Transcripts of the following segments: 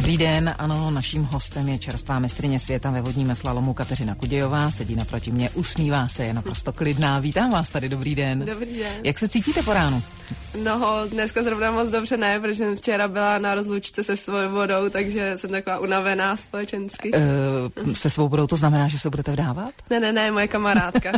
Dobrý den, ano, naším hostem je čerstvá mistryně světa ve vodním slalomu Kateřina Kudějová, sedí naproti mě, usmívá se, je naprosto klidná. Vítám vás tady, dobrý den. Dobrý den. Jak se cítíte po ránu? No, dneska zrovna moc dobře ne, protože jsem včera byla na rozlučce se Svobodou, takže jsem taková unavená společensky. Se Svobodou to znamená, že se budete vdávat? Ne, moje kamarádka.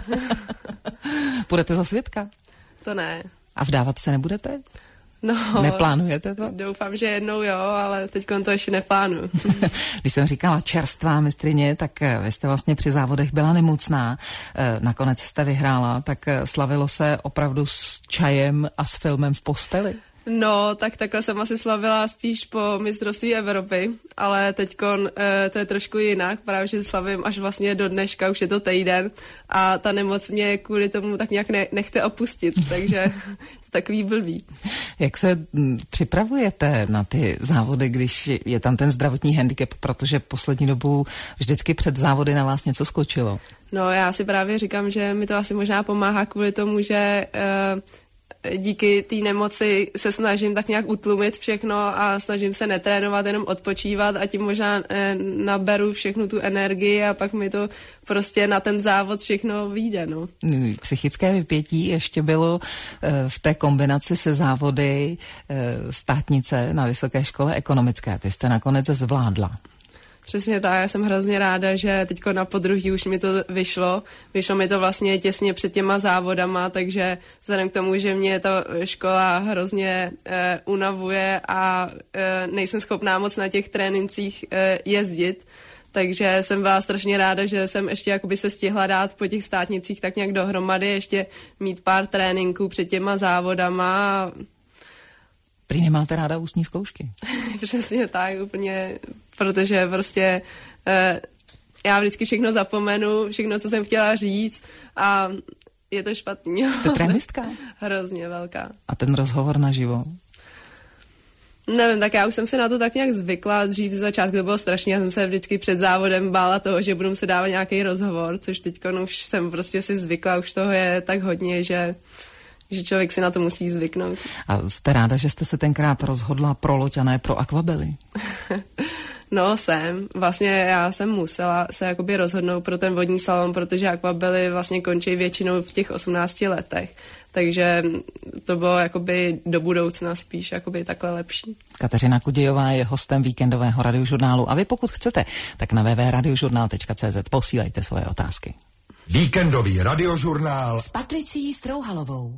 Budete za svědka? To ne. A vdávat se nebudete? No, neplánujete to? Doufám, že jednou jo, ale teď to ještě neplánuju. Když jsem říkala čerstvá mistryně, tak vy jste vlastně při závodech byla nemocná, nakonec jste vyhrála, tak slavilo se opravdu s čajem a s filmem v posteli? No, tak takhle jsem asi slavila spíš po mistrovství Evropy, ale teďkon to je trošku jinak, právě že slavím až vlastně do dneška, už je to týden a ta nemoc mě kvůli tomu tak nějak nechce opustit, takže takový blbý. Jak se připravujete na ty závody, když je tam ten zdravotní handicap, protože poslední dobu vždycky před závody na vás něco skočilo? No, já si právě říkám, že mi to asi možná pomáhá kvůli tomu, že díky té nemoci se snažím tak nějak utlumit všechno a snažím se netrénovat, jenom odpočívat a tím možná naberu všechnu tu energii a pak mi to prostě na ten závod všechno vyjde, no. Psychické vypětí ještě bylo v té kombinaci se závody státnice na Vysoké škole ekonomické. Ty jste nakonec zvládla. Přesně tak, já jsem hrozně ráda, že teďko na podruhý už mi to vyšlo. Vyšlo mi to vlastně těsně před těma závodama, takže vzhledem k tomu, že mě ta škola hrozně unavuje a nejsem schopná moc na těch trénincích jezdit, takže jsem byla strašně ráda, že jsem ještě jakoby se stihla dát po těch státnicích tak nějak dohromady, ještě mít pár tréninků před těma závodama. Prý nemáte ráda ústní zkoušky. Přesně tak, úplně, protože prostě já vždycky všechno zapomenu, všechno, co jsem chtěla říct a je to špatný. Jste trénistka? Hrozně velká. A ten rozhovor naživo? Nevím, tak já už jsem se na to tak nějak zvykla, dřív z začátku to bylo strašně, já jsem se vždycky před závodem bála toho, že budu se dávat nějaký rozhovor, což teď už jsem prostě si zvykla, už toho je tak hodně, že člověk si na to musí zvyknout. A jste ráda, že jste se tenkrát rozhodla pro loď a ne pro akvabely? No vlastně já jsem musela se jakoby rozhodnout pro ten vodní slalom, protože akvabely vlastně končí většinou v těch 18 letech. Takže to bylo jakoby do budoucna spíš jakoby takhle lepší. Kateřina Kudějová je hostem víkendového radiožurnálu a vy pokud chcete, tak na www.radiožurnal.cz posílejte svoje otázky. Víkendový radiožurnál s Patricií Strouhalovou.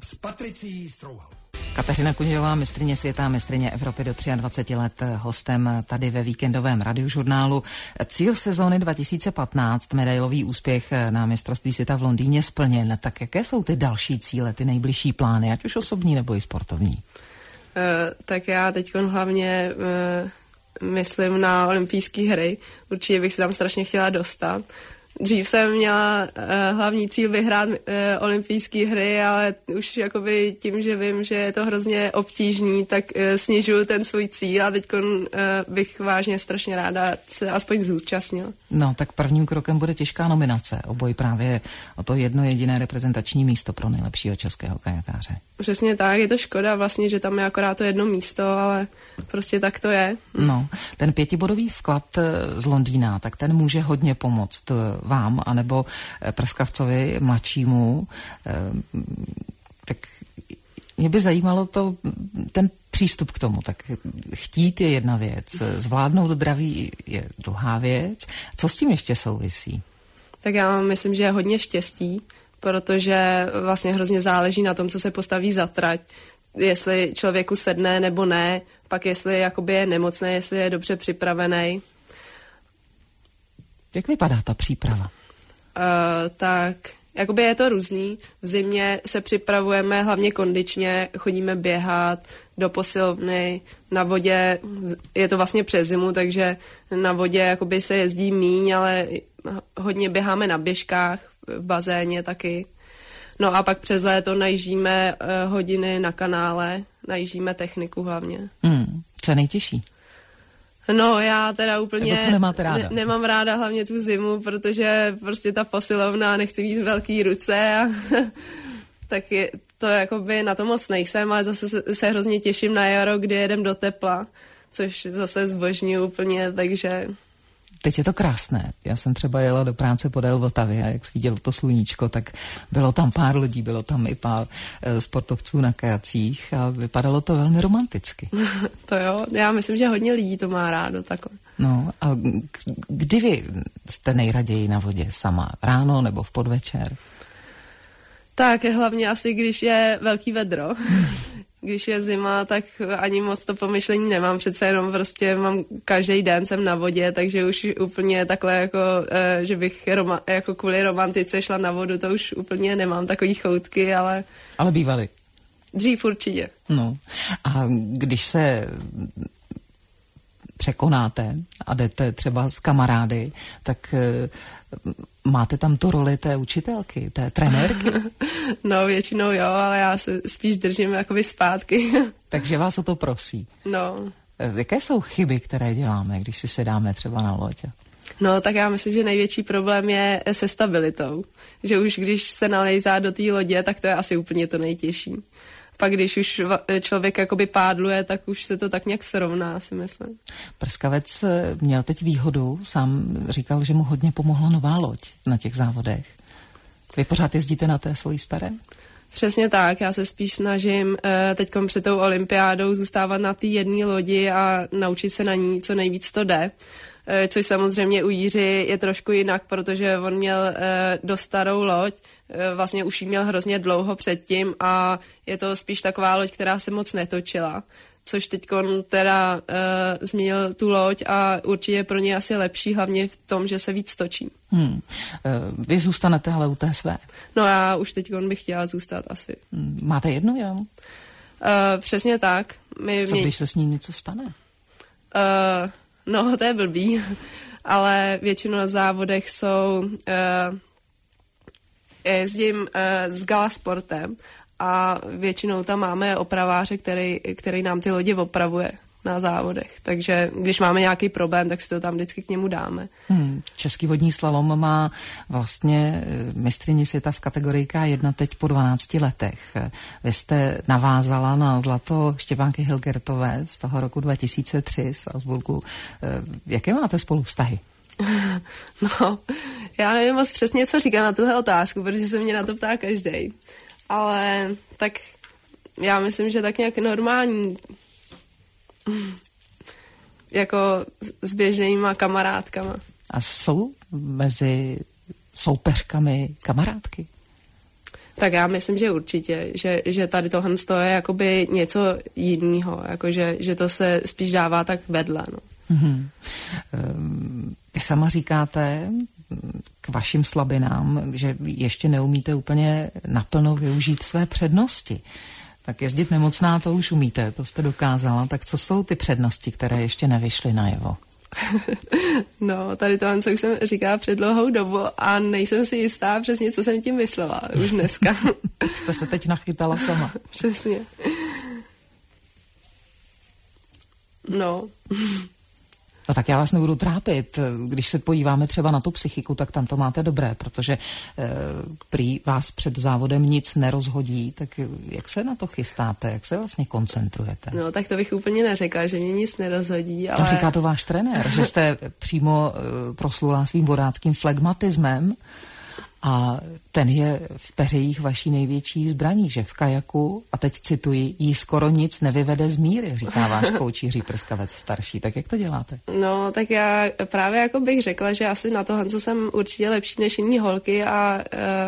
Kateřina Kudějová, mistryně světa, mistryně Evropy do 23 let, hostem tady ve víkendovém radiožurnálu. Cíl sezóny 2015, medailový úspěch na mistrovství světa v Londýně splněn. Tak jaké jsou ty další cíle, ty nejbližší plány, ať už osobní nebo i sportovní? Tak já teď hlavně myslím na olympijské hry. Určitě bych se tam strašně chtěla dostat. Dřív jsem měla hlavní cíl vyhrát olympijské hry, ale už jakoby tím, že vím, že je to hrozně obtížný, tak snižuju ten svůj cíl a teď bych vážně strašně ráda se aspoň zúčastnila. No, tak prvním krokem bude těžká nominace. Oboj právě o to jedno jediné reprezentační místo pro nejlepšího českého kajakáře. Přesně tak, je to škoda vlastně, že tam je akorát to jedno místo, ale prostě tak to je. No, ten 5bodový vklad z Londýna, tak ten může hodně pomoct vám, anebo prskavcovi mladšímu. Tak mě by zajímalo ten přístup k tomu. Tak chtít je jedna věc, zvládnout zdraví je druhá věc. Co s tím ještě souvisí? Tak já myslím, že je hodně štěstí, protože vlastně hrozně záleží na tom, co se postaví za trať. Jestli člověku sedne nebo ne, pak jestli jakoby je nemocný, jestli je dobře připravený. Jak vypadá ta příprava? Tak jakoby je to různý. V zimě se připravujeme hlavně kondičně, chodíme běhat do posilovny, na vodě, je to vlastně přes zimu, takže na vodě jakoby se jezdí míň, ale hodně běháme na běžkách, v bazéně taky. No a pak přes léto najíždíme hodiny na kanále, najíždíme techniku hlavně. Co je nejtěžší? No já teda úplně nemám ráda hlavně tu zimu, protože prostě ta posilovna, nechci mít velký ruce a tak to jakoby na to moc nejsem, ale zase se hrozně těším na jaro, kdy jedem do tepla, což zase zbožňuji úplně, takže... Teď je to krásné. Já jsem třeba jela do práce podél Vltavy a jak svítilo to sluníčko, tak bylo tam pár lidí, bylo tam i pár sportovců na kajacích a vypadalo to velmi romanticky. To jo, já myslím, že hodně lidí to má rádo takhle. No a kdy vy jste nejraději na vodě sama? Ráno nebo v podvečer? Tak hlavně asi, když je velký vedro. Když je zima, tak ani moc to pomyšlení nemám, přece jenom prostě mám každý den jsem na vodě, takže už úplně takhle jako, že bych jako kvůli romantice šla na vodu, to už úplně nemám takový choutky, ale... Ale bývaly. Dřív určitě. No a když se překonáte a jdete třeba s kamarády, tak máte tam tu roli té učitelky, té trenérky? No většinou jo, ale já se spíš držím jakoby zpátky. Takže vás o to prosí. No. Jaké jsou chyby, které děláme, když si sedáme třeba na loď? No, tak já myslím, že největší problém je se stabilitou. Že už když se nalejzá do té lodě, tak to je asi úplně to nejtěžší. Pak když už člověk jakoby pádluje, tak už se to tak nějak srovná, si myslím. Prskavec měl teď výhodu, sám říkal, že mu hodně pomohla nová loď na těch závodech. Vy pořád jezdíte na té svojí staré? Přesně tak, já se spíš snažím teďkom před tou olympiádou zůstávat na té jedné lodi a naučit se na ní, co nejvíc to jde. Což samozřejmě u Jiří je trošku jinak, protože on měl dost starou loď, vlastně už ji měl hrozně dlouho předtím a je to spíš taková loď, která se moc netočila, což teď on teda změnil tu loď a určitě je pro ně asi lepší, hlavně v tom, že se víc točí. Vy zůstanete ale u té své? No já už teď bych chtěla zůstat asi. Máte jednu jenom? Přesně tak. Co když se s ní něco stane? No, to je blbý, ale většinou na závodech jsou, jezdím s Galasportem a většinou tam máme opraváře, který nám ty lodě opravuje na závodech. Takže když máme nějaký problém, tak si to tam vždycky k němu dáme. Český vodní slalom má vlastně mistryni světa v kategorii K1 teď po 12 letech. Vy jste navázala na zlato Štěpánky Hilgertové z toho roku 2003 z Salzburgu. Jaké máte spolu vztahy? No, já nevím moc přesně, co říká na tuhle otázku, protože se mě na to ptá každej. Ale tak já myslím, že tak nějak normální jako s běžnýma kamarádkama. A jsou mezi soupeřkami kamarádky? Tak já myslím, že určitě, že tady tohle je jakoby něco jiného, jakože, že to se spíš dává tak vedle. No. Vy sama říkáte k vašim slabinám, že ještě neumíte úplně naplno využít své přednosti. Tak jezdit nemocná, to už umíte, to jste dokázala. Tak co jsou ty přednosti, které ještě nevyšly najevo? No, tady to, co už jsem říkala před dlouhou dobu a nejsem si jistá přesně, co jsem tím myslela už dneska. Jste se teď nachytala sama. Přesně. No. No tak já vás nebudu trápit. Když se podíváme třeba na tu psychiku, tak tam to máte dobré, protože prý vás před závodem nic nerozhodí, tak jak se na to chystáte, jak se vlastně koncentrujete? No tak to bych úplně neřekla, že mě nic nerozhodí, ale... To říká to váš trenér, že jste přímo proslula svým vodáckým flegmatismem a ten je v peřejích vaší největší zbraní, že v kajaku, a teď cituji, jí skoro nic nevyvede z míry, říká váš kouč Jiří Prskavec starší. Tak jak to děláte? No, tak já právě jako bych řekla, že asi na tohle, co jsem určitě lepší než jiný holky a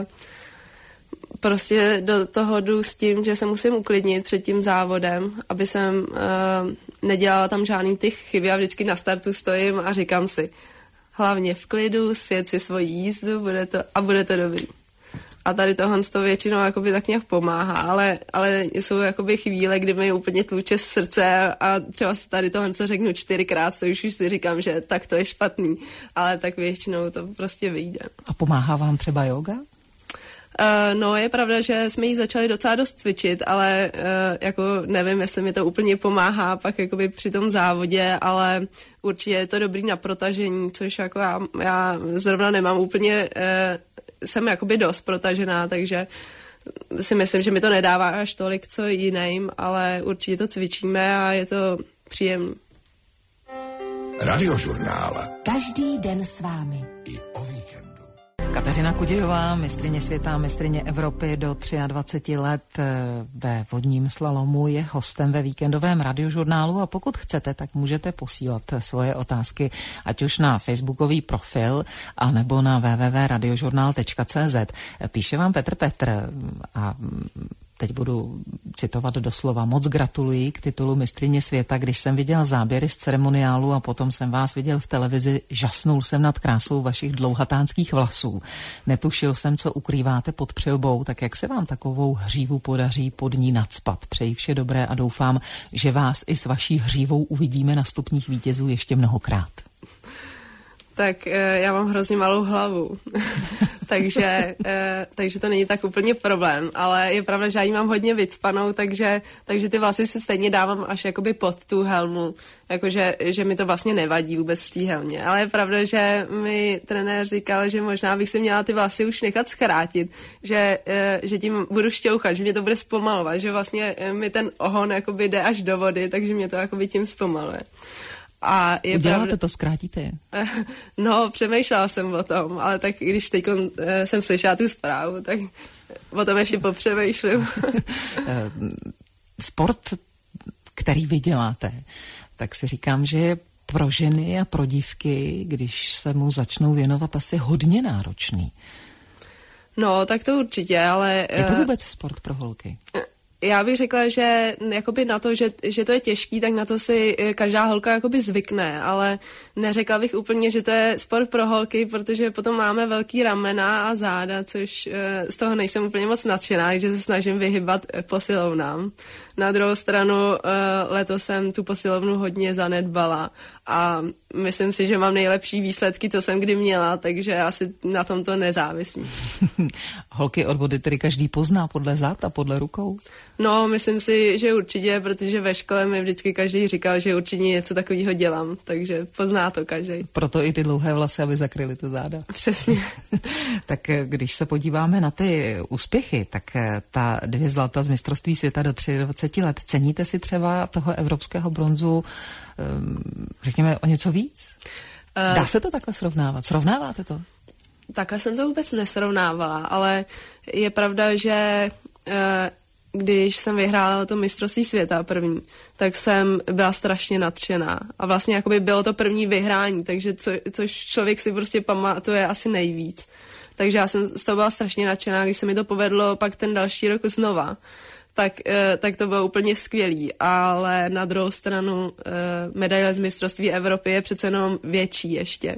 prostě do toho jdu s tím, že se musím uklidnit před tím závodem, aby jsem nedělala tam žádný ty chyby a vždycky na startu stojím a říkám si, hlavně v klidu, sjet si svoji jízdu, bude to dobrý. A tady tohle to většinou jakoby tak nějak pomáhá, ale jsou jakoby chvíle, kdy mi úplně tluče srdce a třeba tady tohle co řeknu 4krát, to už si říkám, že tak to je špatný, ale tak většinou to prostě vyjde. A pomáhá vám třeba yoga? No, je pravda, že jsme ji začali docela dost cvičit, ale jako nevím, jestli mi to úplně pomáhá pak jakoby při tom závodě, ale určitě je to dobrý na protažení, což jako já zrovna nemám úplně, jsem jakoby dost protažená, takže si myslím, že mi to nedává až tolik co jiným, ale určitě to cvičíme a je to příjemný. Radiožurnál. Každý den s vámi. I o víkendu. Kateřina Kudějová, mistryně světa, mistryně Evropy do 23 let ve vodním slalomu, je hostem ve víkendovém radiožurnálu a pokud chcete, tak můžete posílat svoje otázky, ať už na facebookový profil, anebo na www.radiožurnal.cz. Píše vám Petr a teď budu citovat doslova: moc gratuluji k titulu mistryně světa. Když jsem viděl záběry z ceremoniálu a potom jsem vás viděl v televizi, žasnul jsem nad krásou vašich dlouhatánských vlasů. Netušil jsem, co ukrýváte pod přilbou, tak jak se vám takovou hřívu podaří pod ní nacpat. Přeji vše dobré a doufám, že vás i s vaší hřívou uvidíme na stupních vítězů ještě mnohokrát. Tak já mám hrozně malou hlavu, takže to není tak úplně problém, ale je pravda, že já ji mám hodně vycpanou, takže ty vlasy si stejně dávám až jakoby pod tu helmu, jakože že mi to vlastně nevadí vůbec v té helmě, ale je pravda, že mi trenér říkal, že možná bych si měla ty vlasy už nechat zkrátit, že tím budu šťouchat, že mě to bude zpomalovat, že vlastně mi ten ohon jakoby jde až do vody, takže mě to jakoby tím zpomaluje. A je uděláte to, zkrátíte je? No, přemýšlela jsem o tom, ale tak když teď jsem slyšela tu zprávu, tak o tom ještě popřemýšlím. Sport, který vy děláte, tak si říkám, že je pro ženy a pro dívky, když se mu začnou věnovat, asi hodně náročný. No, tak to určitě, ale... Je to vůbec sport pro holky? Já bych řekla, že jakoby na to, že to je těžký, tak na to si každá holka jakoby zvykne, ale neřekla bych úplně, že to je sport pro holky, protože potom máme velký ramena a záda, což z toho nejsem úplně moc nadšená, takže se snažím vyhybat posilovnám. Na druhou stranu letos jsem tu posilovnu hodně zanedbala a myslím si, že mám nejlepší výsledky, co jsem kdy měla, takže asi na tom to nezávisí. Holky od vody tedy každý pozná podle zad a podle rukou? No, myslím si, že určitě, protože ve škole mi vždycky každý říkal, že určitě něco takového dělám, takže pozná to každý. Proto i ty dlouhé vlasy, aby zakryly to záda. Přesně. Tak když se podíváme na ty úspěchy, tak ta 2 zlata z mistrovství světa do 23 let, ceníte si třeba toho evropského bronzu, řekněme, o něco víc? Dá se to takhle srovnávat? Srovnáváte to? Takhle jsem to vůbec nesrovnávala, ale je pravda, že když jsem vyhrála to mistrovství světa první, tak jsem byla strašně nadšená. A vlastně jakoby bylo to první vyhrání, takže což člověk si prostě pamatuje asi nejvíc. Takže já jsem z toho byla strašně nadšená, když se mi to povedlo pak ten další rok znova. Tak to bylo úplně skvělý, ale na druhou stranu medaile z mistrovství Evropy je přece jenom větší ještě.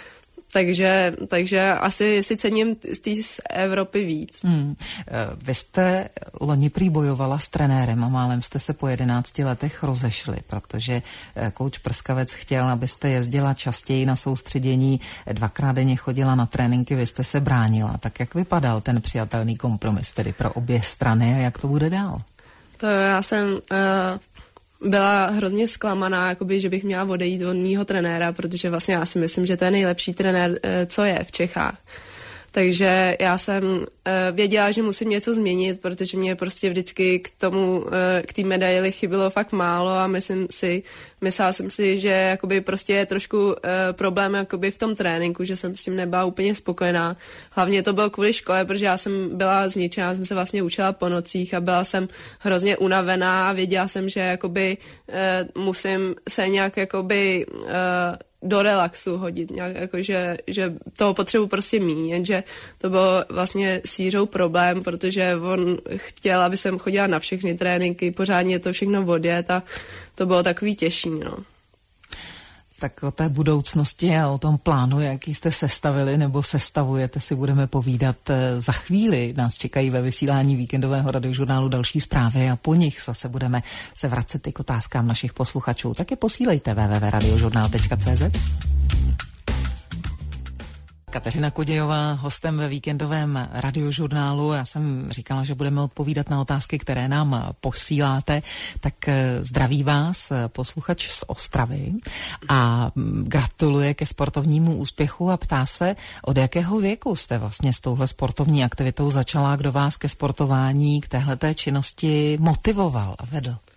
Takže asi si cením z Evropy víc. Vy jste loni prý bojovala s trenérem a málem jste se po 11 letech rozešli, protože kouč Prskavec chtěl, abyste jezdila častěji na soustředění, 2krát denně chodila na tréninky, vy jste se bránila. Tak jak vypadal ten přijatelný kompromis tedy pro obě strany a jak to bude dál? To já jsem... byla hrozně zklamaná, jakoby, že bych měla odejít od mýho trenéra, protože vlastně já si myslím, že to je nejlepší trenér, co je v Čechách. Takže já jsem věděla, že musím něco změnit, protože mě prostě vždycky k té medaili chybilo fakt málo a myslela jsem si, že jakoby prostě je trošku problém jakoby v tom tréninku, že jsem s tím nebyla úplně spokojená. Hlavně to bylo kvůli škole, protože já jsem byla zničená, jsem se vlastně učila po nocích a byla jsem hrozně unavená a věděla jsem, že jakoby musím se nějak jakoby do relaxu hodit, nějak jako, že toho potřebu prostě mít, jenže to bylo vlastně s Jiřou problém, protože on chtěl, aby jsem chodila na všechny tréninky, pořádně to všechno odjet a to bylo takový těžší, no. Tak o té budoucnosti a o tom plánu, jaký jste sestavili nebo sestavujete, si budeme povídat za chvíli. Nás čekají ve vysílání víkendového radiožurnálu další zprávy a po nich zase budeme se vracet i k otázkám našich posluchačů. Tak je posílejte www.radiožurnal.cz. Kateřina Kudějová, hostem ve víkendovém radiožurnálu. Já jsem říkala, že budeme odpovídat na otázky, které nám posíláte. Tak zdraví vás posluchač z Ostravy a gratuluje ke sportovnímu úspěchu a ptá se, od jakého věku jste vlastně s touhle sportovní aktivitou začala, kdo vás ke sportování, k téhleté činnosti motivoval a vedl?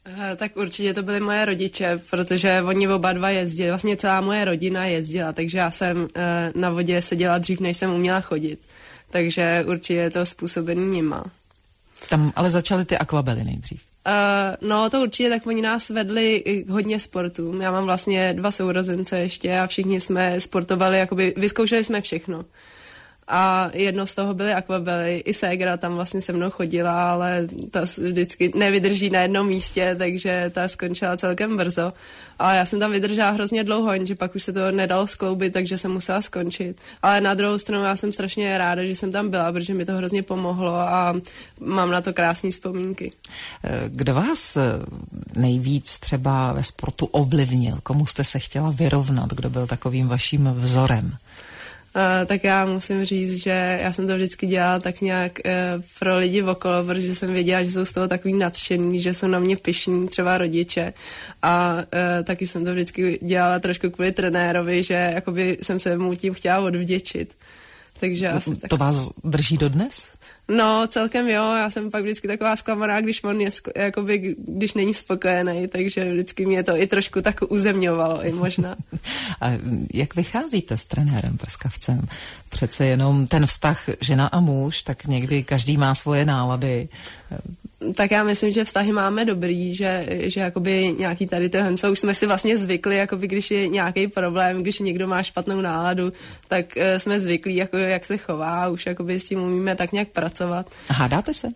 Tak určitě to byly moje rodiče, protože oni oba dva jezdili, vlastně celá moje rodina jezdila, takže já jsem na vodě seděla dřív, než jsem uměla chodit. Takže určitě je to způsobený nima. Tam ale začaly ty akvabely nejdřív. No to určitě, tak oni nás vedli hodně sportů. Já mám vlastně 2 sourozence ještě a všichni jsme sportovali, jakoby vyzkoušeli jsme všechno. A jedno z toho byly akvabely. I ségra tam vlastně se mnou chodila, ale ta vždycky nevydrží na jednom místě, takže ta skončila celkem brzo. Ale já jsem tam vydržela hrozně dlouho, jenže pak už se to nedalo skloubit, takže jsem musela skončit. Ale na druhou stranu já jsem strašně ráda, že jsem tam byla, protože mi to hrozně pomohlo a mám na to krásné vzpomínky. Kdo vás nejvíc třeba ve sportu ovlivnil? Komu jste se chtěla vyrovnat? Kdo byl takovým vaším vzorem? Tak já musím říct, že já jsem to vždycky dělala tak nějak pro lidi okolo, protože jsem věděla, že jsou z toho takový nadšený, že jsou na mě pyšní, třeba rodiče. A taky jsem to vždycky dělala trošku kvůli trenérovi, že jakoby jsem se mu tím chtěla odvděčit. Takže asi to vás drží dodnes? No, celkem jo, já jsem pak vždycky taková zklamaná, když on je, jakoby, když není spokojený, takže vždycky mě to i trošku tak uzemňovalo i možná. A jak vycházíte s trenérem Prskavcem? Přece jenom ten vztah žena a muž, tak někdy každý má svoje nálady. Tak já myslím, že vztahy máme dobrý, že jakoby nějaký tady tohle, co už jsme si vlastně zvykli, jakoby když je nějaký problém, když někdo má špatnou náladu, tak jsme zvyklí, jako jak se chová, už jakoby s tím umíme tak nějak pracovat. A hádáte se?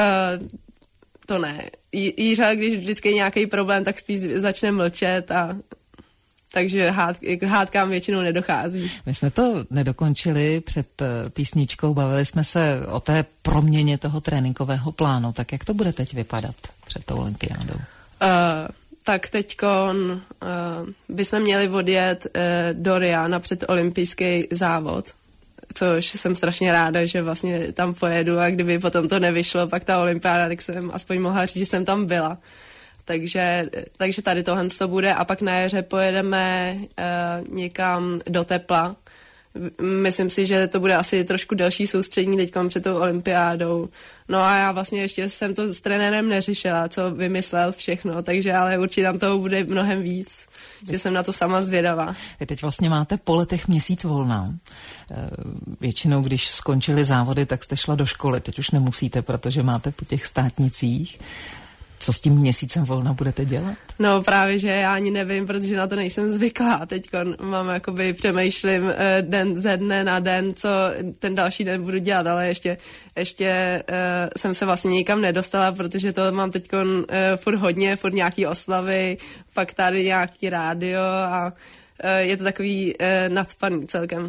To ne. Jířa, když vždycky je nějaký problém, tak spíš začne mlčet a takže hádkám většinou nedochází. My jsme to nedokončili před písničkou, bavili jsme se o té proměně toho tréninkového plánu. Tak jak to bude teď vypadat před tou olympiádou? Tak teďkon bychom měli odjet do Ria na předolympijský závod, což jsem strašně ráda, že vlastně tam pojedu a kdyby potom to nevyšlo, pak ta olympiáda, tak jsem aspoň mohla říct, že jsem tam byla. Takže tady tohle to bude a pak na jaře pojedeme někam do tepla. Myslím si, že to bude asi trošku delší soustřední teďkom před tou olympiádou. No a já vlastně ještě jsem to s trenérem neřešila, co vymyslel všechno, takže ale určitě tam toho bude mnohem víc, že jsem na to sama zvědavá. Vy teď vlastně máte po letech měsíc volna. Většinou, když skončily závody, tak jste šla do školy. Teď už nemusíte, protože máte po těch státnicích. Co s tím měsícem volna budete dělat? No právě, že já ani nevím, protože na to nejsem zvyklá. Teďko mám jakoby přemýšlím den ze dne na den, co ten další den budu dělat, ale ještě jsem se vlastně nikam nedostala, protože to mám teďko furt nějaký oslavy, pak tady nějaký rádio a je to takový nacpaný celkem.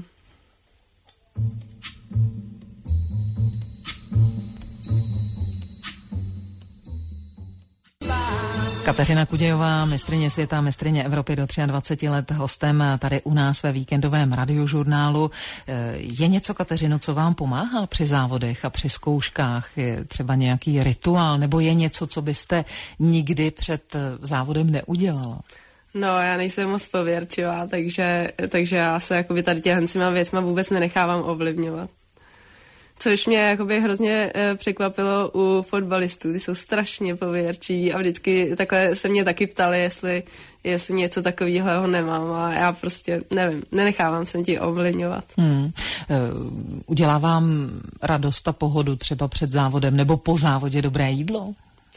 Kateřina Kudějová, mistryně světa, mistryně Evropy do 23 let, hostem tady u nás ve víkendovém radiožurnálu. Je něco, Kateřino, co vám pomáhá při závodech a při zkouškách? Je třeba nějaký rituál, nebo je něco, co byste nikdy před závodem neudělala? No, já nejsem moc pověrčivá, takže já se jakoby tady těmhlema věcma vůbec nenechávám ovlivňovat. Což mě jakoby hrozně překvapilo u fotbalistů, ty jsou strašně pověrčiví a vždycky takhle se mě taky ptali, jestli něco takového nemám a já prostě nevím, nenechávám se tím ovlivňovat. Udělá vám radost a pohodu třeba před závodem nebo po závodě dobré jídlo?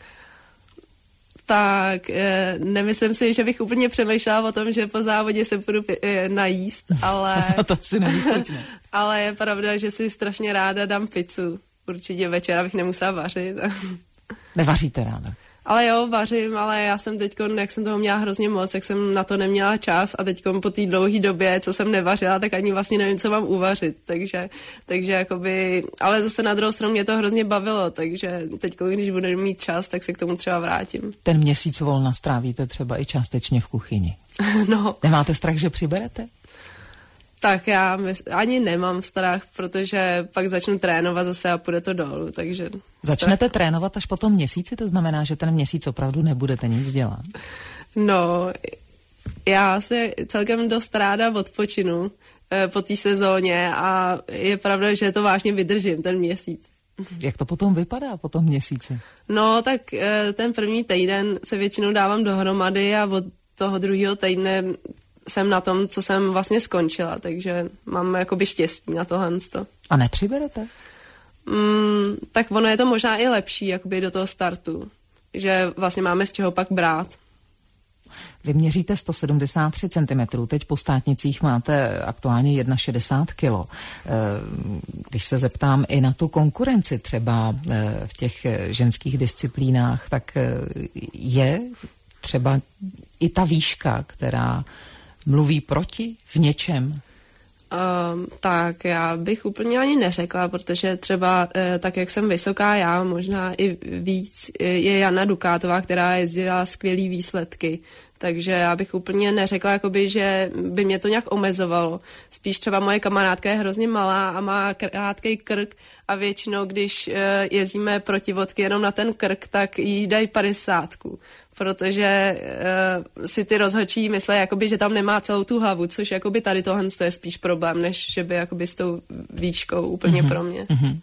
Tak nemyslím si, že bych úplně přemýšlela o tom, že po závodě se budu najíst, ale to si nevychutně. Ale je pravda, že si strašně ráda dám pizzu. Určitě večera bych nemusela vařit. Nevaříte ráda? Ale jo, vařím, ale já jsem teďko, jak jsem toho měla hrozně moc, jak jsem na to neměla čas a teďko po té dlouhé době, co jsem nevařila, tak ani vlastně nevím, co mám uvařit, takže jakoby, ale zase na druhou stranu mě to hrozně bavilo, takže teďko, když budu mít čas, tak se k tomu třeba vrátím. Ten měsíc volna strávíte třeba i částečně v kuchyni. No. Nemáte strach, že přiberete? Tak já ani nemám strach, protože pak začnu trénovat zase a půjde to dolů, takže... Začnete trénovat až po tom měsíci? To znamená, že ten měsíc opravdu nebudete nic dělat? No, já se celkem dost ráda odpočinu po té sezóně a je pravda, že to vážně vydržím ten měsíc. Jak to potom vypadá po tom měsíci? No, tak ten první týden se většinou dávám dohromady a od toho druhého týdne jsem na tom, co jsem vlastně skončila, takže mám jakoby štěstí na tohle. A nepřiberete? Tak ono je to možná i lepší jakoby do toho startu, že vlastně máme z čeho pak brát. Vy měříte 173 cm, teď po státnicích máte aktuálně 61 kg. Když se zeptám i na tu konkurenci třeba v těch ženských disciplínách, tak je třeba i ta výška, která mluví proti v něčem? Tak já bych úplně ani neřekla, protože třeba tak, jak jsem vysoká já, možná i víc, je Jana Dukátová, která jezdila skvělý výsledky. Takže já bych úplně neřekla, jakoby, že by mě to nějak omezovalo. Spíš třeba moje kamarádka je hrozně malá a má krátký krk a většinou, když jezdíme protivodky jenom na ten krk, tak jí dají 50. Protože si ty rozhodčí myslí, jakoby, že tam nemá celou tu hlavu, což jakoby tady tohle je spíš problém, než že by jakoby s tou výškou úplně pro mě.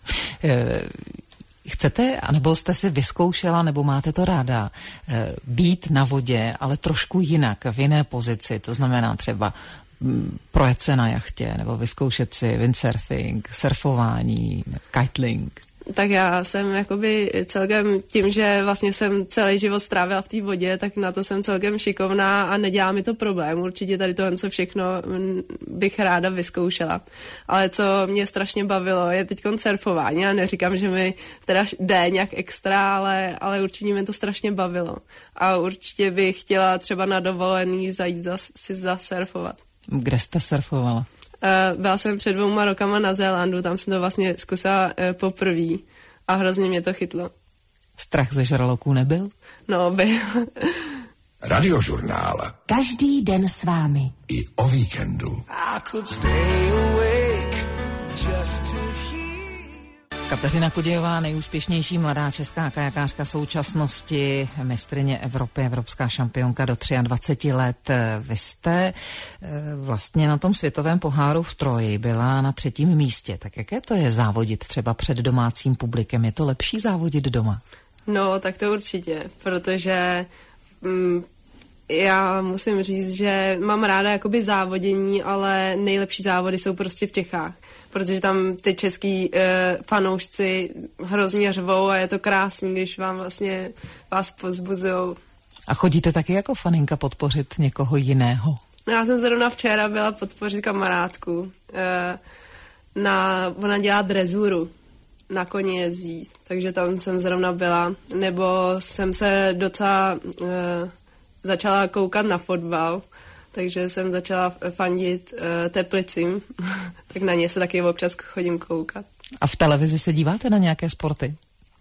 Chcete, anebo jste si vyzkoušela, nebo máte to ráda, být na vodě, ale trošku jinak, v jiné pozici, to znamená třeba projet se na jachtě, nebo vyzkoušet si windsurfing, surfování, kitling? Tak já jsem jakoby celkem tím, že vlastně jsem celý život strávila v té vodě, tak na to jsem celkem šikovná a nedělá mi to problém. Určitě tady tohle co všechno bych ráda vyzkoušela. Ale co mě strašně bavilo, je teď surfování. Já neříkám, že mi teda jde nějak extra, ale určitě mě to strašně bavilo. A určitě bych chtěla třeba na dovolený zajít si zasurfovat. Kde jste surfovala? Byla jsem před 2 rokama na Zélandu, tam jsem to vlastně zkusila poprvé a hrozně mě to chytlo. Strach ze žraloků nebyl? No, byl. Radiožurnál. Každý den s vámi. I o víkendu. Kateřina Kudějová, nejúspěšnější mladá česká kajakářka současnosti, mistryně Evropy, evropská šampionka do 23 let. Vy jste vlastně na tom světovém poháru v Troji byla na 3. místě. Tak jaké to je závodit třeba před domácím publikem? Je to lepší závodit doma? No, tak to určitě, protože já musím říct, že mám ráda jakoby závodění, ale nejlepší závody jsou prostě v Čechách, protože tam ty český fanoušci hrozně řvou a je to krásný, když vám vlastně vás povzbuzujou. A chodíte taky jako faninka podpořit někoho jiného? No, já jsem zrovna včera byla podpořit kamarádku. Ona dělá drezuru, na koni jezdí, takže tam jsem zrovna byla. Nebo jsem se docela začala koukat na fotbal, takže jsem začala fandit Teplicím, tak na ně se taky občas chodím koukat. A v televizi se díváte na nějaké sporty?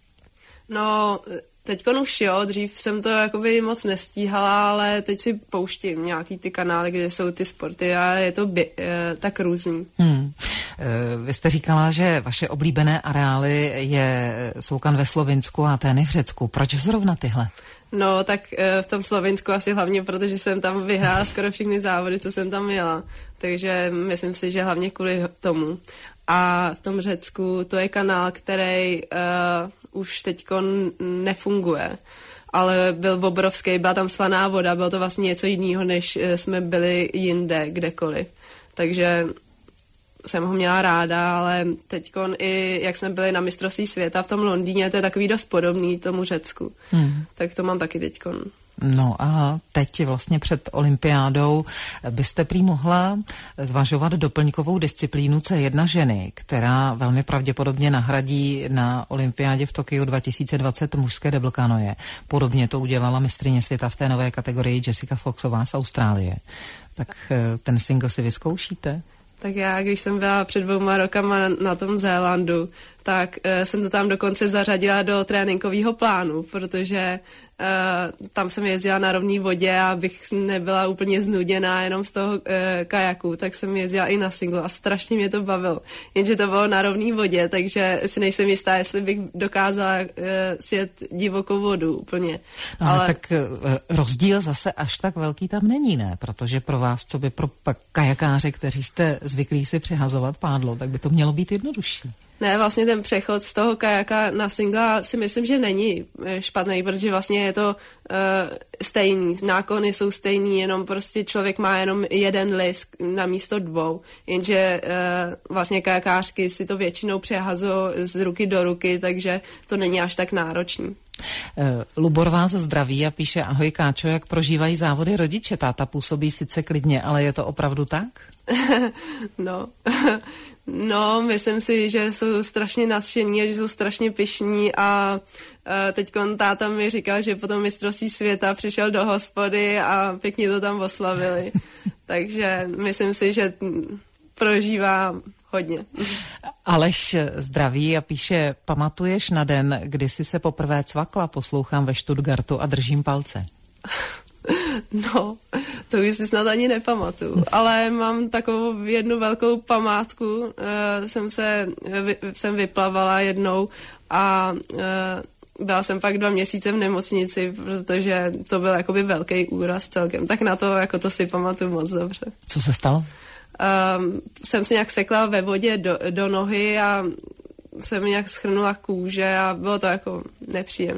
No, teďkon už jo, dřív jsem to jakoby moc nestíhala, ale teď si pouštím nějaký ty kanály, kde jsou ty sporty a je to tak různý. Vy jste říkala, že vaše oblíbené areály jsou Cannes ve Slovinsku a Athény v Řecku. Proč zrovna tyhle? No, tak v tom Slovinsku asi hlavně, protože jsem tam vyhrála skoro všechny závody, co jsem tam jela. Takže myslím si, že hlavně kvůli tomu. A v tom Řecku to je kanál, který už teďko nefunguje. Ale byl obrovský, byla tam slaná voda, bylo to vlastně něco jiného, než jsme byli jinde, kdekoliv. Takže jsem ho měla ráda, ale teďkon i jak jsme byli na mistrovství světa v tom Londýně, to je takový dost podobný tomu Řecku. Tak to mám taky teďkon. No a teď vlastně před olympiádou byste prý mohla zvažovat doplňkovou disciplínu C1 ženy, která velmi pravděpodobně nahradí na olympiádě v Tokiu 2020 mužské double kanoje. Podobně to udělala mistryně světa v té nové kategorii Jessica Foxová z Austrálie. Tak ten single si vyzkoušíte? Tak já, když jsem byla před 2 rokama na tom Zélandu, tak jsem to tam dokonce zařadila do tréninkového plánu, protože tam jsem jezdila na rovné vodě a abych nebyla úplně znuděná jenom z toho kajaku, tak jsem jezdila i na single a strašně mě to bavilo. Jenže to bylo na rovné vodě, takže si nejsem jistá, jestli bych dokázala sjet divokou vodu úplně. No, ale tak rozdíl zase až tak velký tam není, ne? Protože pro vás, co by pro kajakáře, kteří jste zvyklí si přihazovat pádlo, tak by to mělo být jednodušší. Ne, vlastně ten přechod z toho kajaka na singla si myslím, že není špatný, protože vlastně je to stejný. Náklony jsou stejný, jenom prostě člověk má jenom jeden list na místo 2, jenže vlastně kajakářky si to většinou přehazují z ruky do ruky, takže to není až tak náročný. Lubor vás zdraví a píše: ahoj Káčo, jak prožívají závody rodiče? Táta působí sice klidně, ale je to opravdu tak? No, myslím si, že jsou strašně nadšení a že jsou strašně pyšní a teďkon táta mi říkal, že potom mistrovství světa přišel do hospody a pěkně to tam oslavili. Takže myslím si, že prožívá hodně. Aleš zdraví a píše: pamatuješ na den, kdy jsi se poprvé cvakla? Poslouchám ve Stuttgartu a držím palce. No, to už si snad ani nepamatuju, ale mám takovou jednu velkou památku. Jsem vyplavala jednou a byla jsem pak 2 měsíce v nemocnici, protože to byl jakoby velký úraz celkem. Tak na to, jako to si pamatuju moc dobře. Co se stalo? Jsem si nějak sekla ve vodě do nohy a jsem nějak schrnula kůže a bylo to jako nepříjemné.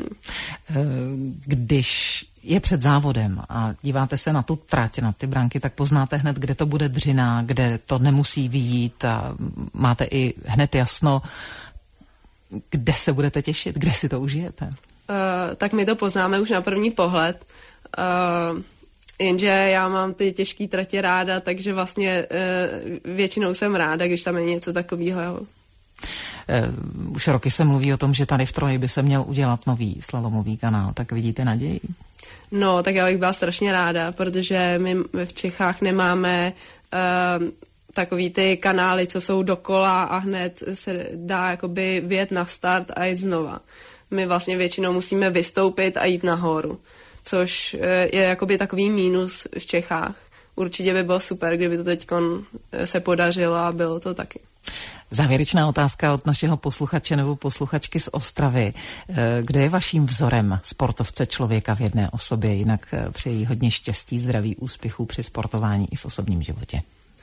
Když je před závodem a díváte se na tu trať, na ty branky, tak poznáte hned, kde to bude dřina, kde to nemusí vyjít a máte i hned jasno, kde se budete těšit, kde si to užijete. Tak my to poznáme už na první pohled, jenže já mám ty těžké tratě ráda, takže vlastně většinou jsem ráda, když tam je něco takového. Už roky se mluví o tom, že tady v Troji by se měl udělat nový slalomový kanál, tak vidíte naději? No, tak já bych byla strašně ráda, protože my v Čechách nemáme takový ty kanály, co jsou dokola a hned se dá jakoby vyjet na start a jít znova. My vlastně většinou musíme vystoupit a jít nahoru, což je jakoby takový mínus v Čechách. Určitě by bylo super, kdyby to teďkon se podařilo a bylo to taky. Závěrečná otázka od našeho posluchače nebo posluchačky z Ostravy. Kdo je vaším vzorem sportovce, člověka v jedné osobě? Jinak přeji hodně štěstí, zdraví, úspěchů při sportování i v osobním životě.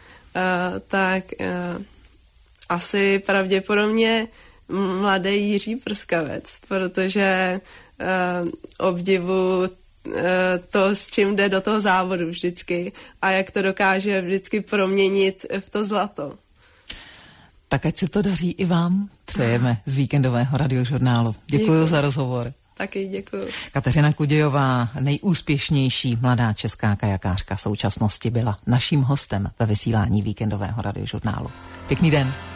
Asi pravděpodobně mladý Jiří Prskavec, protože obdivu to, s čím jde do toho závodu vždycky a jak to dokáže vždycky proměnit v to zlato. Tak ať se to daří i vám, přejeme z víkendového radiožurnálu. Děkuji za rozhovor. Taky děkuji. Kateřina Kudějová, nejúspěšnější mladá česká kajakářka současnosti, byla naším hostem ve vysílání víkendového radiožurnálu. Pěkný den.